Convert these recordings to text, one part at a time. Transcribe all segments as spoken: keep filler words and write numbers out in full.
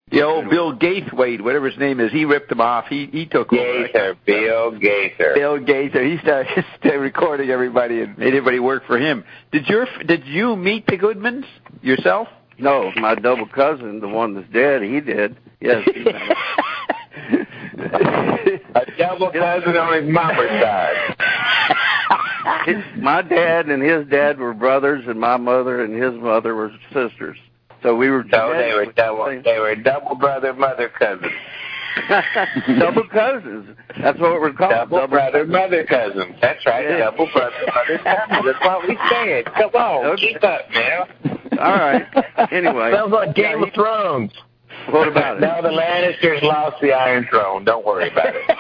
The old Bill Gaithwaite, whatever his name is, he ripped him off. He he took Gaither, over. Bill Gaither. Bill Gaither. He started, started recording everybody and made everybody work for him. Did your did you meet the Goodmans yourself? No, my double cousin, the one that's dead, he did. Yes. A double cousin on his mama's side. His, my dad and his dad were brothers, and my mother and his mother were sisters. So we were. So they were double. They were double brother, mother cousins. Double cousins. That's what we're called. Double, double brother, cousins. Mother cousins. That's right. Yeah. Double brother, mother cousins. That's what we said. Come on, okay. Keep up now. All right. Anyway. Sounds like Game yeah, of Thrones. What about it? Now the Lannisters lost the Iron Throne. Don't worry about it.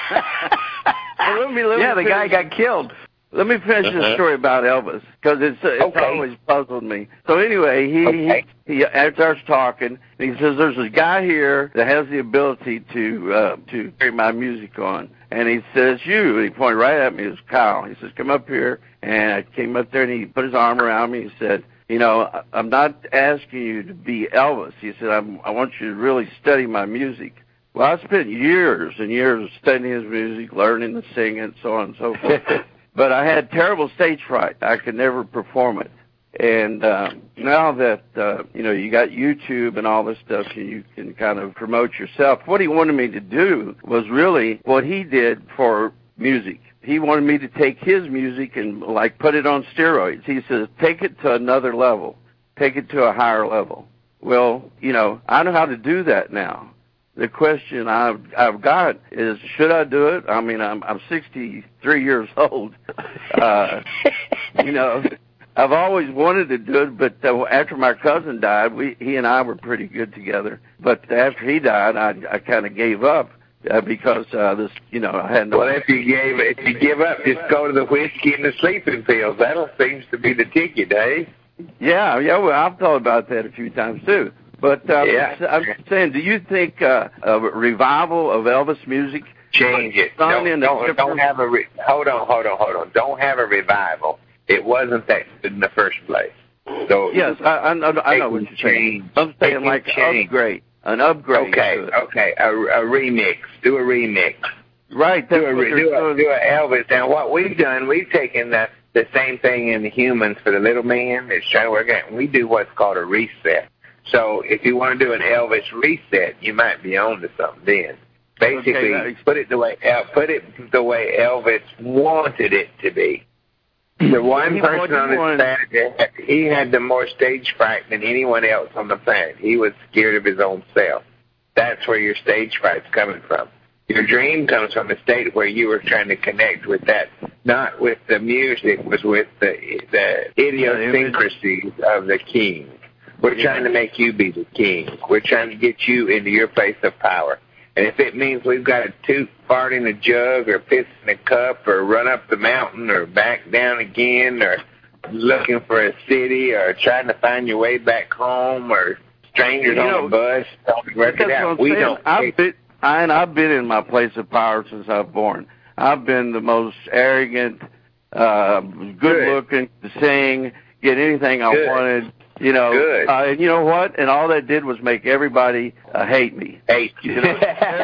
Well, let me, let yeah, me the guy got killed. Let me finish uh-huh. the story about Elvis, because it's, it's okay. always puzzled me. So anyway, he, okay. he, he starts talking, and he says, there's a guy here that has the ability to uh, to carry my music on. And he says, you, and he pointed right at me, it was Kyle. He says, come up here. And I came up there, and he put his arm around me and said, you know, I'm not asking you to be Elvis. He said, I'm, I want you to really study my music. Well, I spent years and years studying his music, learning to sing it, so on and so forth. But I had terrible stage fright. I could never perform it. And uh, now that, uh, you know, you got YouTube and all this stuff, and you can kind of promote yourself, what he wanted me to do was really what he did for music. He wanted me to take his music and, like, put it on steroids. He says, take it to another level. Take it to a higher level. Well, you know, I know how to do that now. The question I've I've got is, should I do it? I mean, I'm I'm sixty-three years old. Uh, you know, I've always wanted to do it, but uh, after my cousin died, we he and I were pretty good together. But after he died, I I kind of gave up uh, because uh, this, you know, I had no. Well, if you gave if you give up, just go to the whiskey and the sleeping pills. That seems to be the ticket, eh? Yeah, yeah. Well, I've thought about that a few times too. But uh, yeah. I'm saying, do you think uh, a revival of Elvis music change it? Don't, don't, don't have a re- hold on, hold on, hold on. Don't have a revival. It wasn't that good in the first place. So yes, I, I, I know what you're saying. I'm saying like an upgrade, an upgrade. Okay, okay, a, a remix. Do a remix. Right. Do a, do a do a Elvis. And what we've done, we've taken the the same thing in the humans for the little man. It's trying to work out. We do what's called a reset. So if you want to do an Elvis reset, you might be on to something then. Basically, okay, put it the way put it the way Elvis wanted it to be. The one person on his planet, he had the more stage fright than anyone else on the planet. He was scared of his own self. That's where your stage fright's coming from. Your dream comes from a state where you were trying to connect with that, not with the music, was with the the idiosyncrasies of the king. We're trying to make you be the king. We're trying to get you into your place of power. And if it means we've got to toot, fart in a jug, or piss in a cup, or run up the mountain, or back down again, or looking for a city, or trying to find your way back home, or strangers you know, on a bus, don't work it out. We don't. I've been, I, and I've been in my place of power since I was born. I've been the most arrogant, uh, good-looking, to sing, get anything I Good. wanted. You know, Good. Uh, and you know what? And all that did was make everybody uh, hate me. Hate you. know?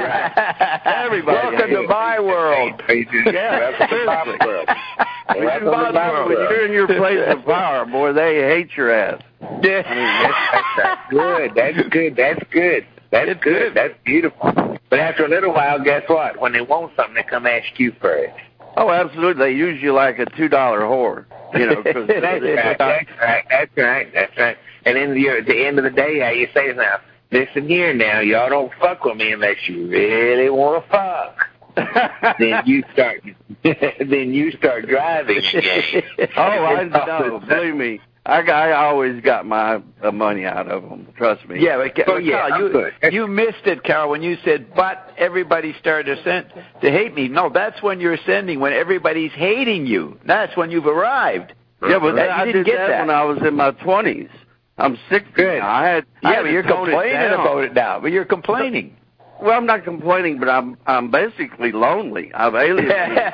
Everybody. Welcome to my world. Yeah, welcome to my world. Welcome to my world. When you're in your place of power, boy, they hate your ass. Yeah. I mean, that's, that's good. That's good. That's good. That's it's good. good. That's beautiful. But after a little while, guess what? When they want something, they come ask you for it. Oh, absolutely. They use you like a two dollar whore. You know, cause that's, right, that's right. That's right. That's right. And then the, at the end of the day, how you say it now, listen here now, y'all don't fuck with me unless you really want to fuck. then you start. then you start driving again. Oh, I know. Believe me. I, I always got my uh, money out of them. Trust me. Yeah, but, oh, but yeah, Carl, you, you missed it, Carl, when you said, but everybody started to, send, to hate me. No, that's when you're sending, when everybody's hating you. That's when you've arrived. Yeah, but that, I didn't did get that, that when I was in my twenties. I'm sixty. Good. I had, yeah, I had but you're complaining it about it now. But you're complaining. well, I'm not complaining, but I'm I'm basically lonely. I've alienated.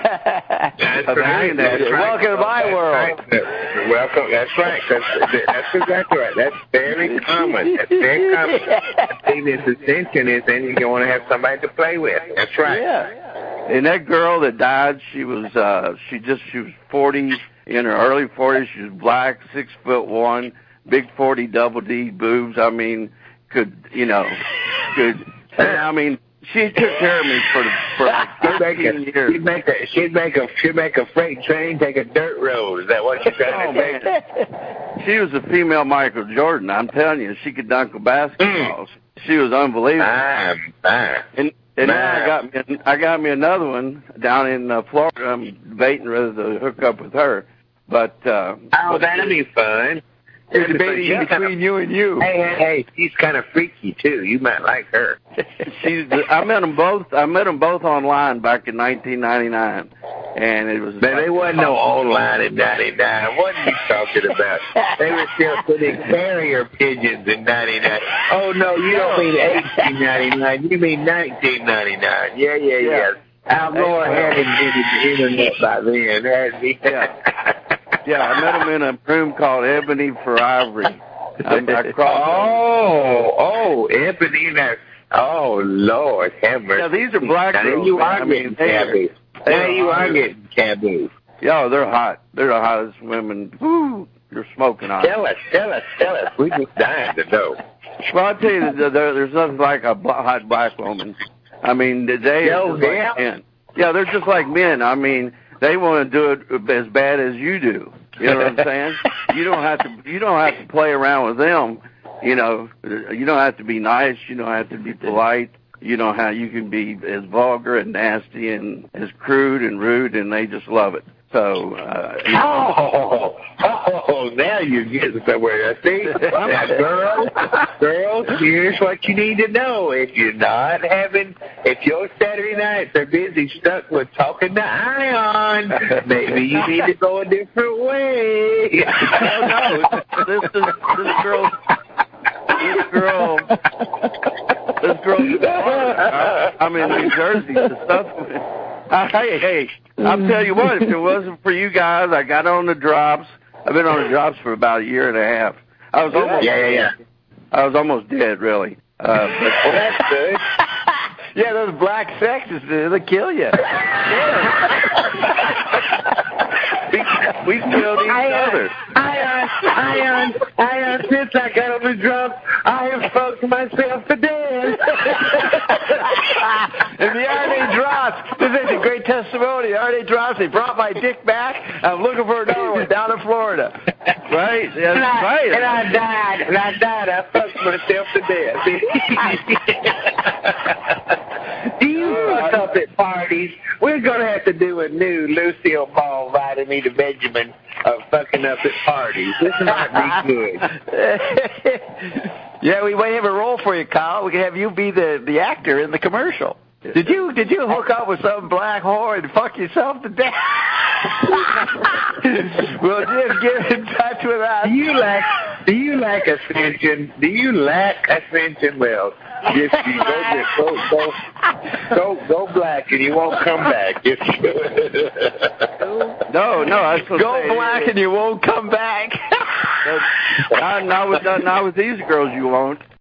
That's right. That's right. Welcome to my that's world. Right. Welcome. That's right. That's, that's exactly right. That's very common. That's very common. I think this ascension is then you're going to have somebody to play with. That's right. Yeah. And that girl that died, she was uh, she just she was forty, in her early forties. She was black, six foot one, big forty double D boobs. I mean, could you know, could I mean. She took care of me for the, for like thirteen years. She'd make a she'd make a she'd make a freight train take a dirt road. Is that what you're trying oh, to say? Man. She was a female Michael Jordan. I'm telling you, she could dunk a basketball. Mm. She was unbelievable. Ah, ah, and and then I got me I got me another one down in uh, Florida. I'm debating whether to hook up with her, but uh, oh, that'll be fun. You're debating between kind of, you and you. Hey, hey, hey, she's kind of freaky too. You might like her. She's. I met them both. I met them both online back in nineteen ninety-nine, and it was. Man, there wasn't no online in ninety-nine. What are you talking about? They were still putting carrier pigeons in ninety-nine. Oh no, you don't mean eighteen ninety-nine. You mean nineteen ninety-nine. Yeah, yeah, yeah. yeah. Al Gore had invented the internet by then, hadn't he? Yeah. Yeah, I met him in a room called Ebony for Ivory. I, I oh, oh, Ebony. Now, oh, Lord, have mercy. Yeah, these are black now, girls. You are I mean, getting taboo. Now you are getting taboo. Yeah, they're hot. They're the hottest women. Woo, you're smoking on. Tell us, tell us, tell us. We just dying to know. Well, I'll tell you, there, there's nothing like a hot black woman. I mean, they Yo, are just like men. Yeah, they're just like men. I mean, they want to do it as bad as you do. You know what I'm saying? You don't have to. You don't have to play around with them. You know, you don't have to be nice. You don't have to be polite. You know how you can be as vulgar and nasty and as crude and rude, and they just love it. So, uh, you know. oh, oh, now you're getting somewhere. See, now, girls, girls, here's what you need to know. If you're not having, if your Saturday nights are busy stuck with talking to Ion, maybe you need to go a different way. Oh no, this is this girl, this girl, this girl. I'm in New Jersey. The stuff. Uh, hey, hey, I'll tell you what, if it wasn't for you guys, I got on the drops. I've been on the drops for about a year and a half. I was almost yeah, yeah, yeah. I was almost dead, really. Uh, but, well, that's good. Yeah, those black sexes, they'll kill you. Yeah. we, we killed each Ion, other. Ion, Ion, Ion, since I got on the drops, I have fucked myself to death. And the R N A drops. This is a great testimony. The R N A drops. They brought my dick back. I'm looking for another one down in Florida. Right? That's and I, right. And I died. And I died. I fucked myself to death. Do you fuck up at parties? We're going to have to do a new Lucille Ball Vitamin to Benjamin of fucking up at parties. This might be good. Yeah, we might have a role for you, Kyle. We can have you be the, the actor in the commercial. Did you did you hook up with some black whore and fuck yourself to death? Well, just get in touch with us. Do you lack Do you lack ascension? Do you lack ascension? Well, just you go just go go go go black and you won't come back. Just no, no, I was go say, black and you won't come back. not, not with not, not with these girls, you won't.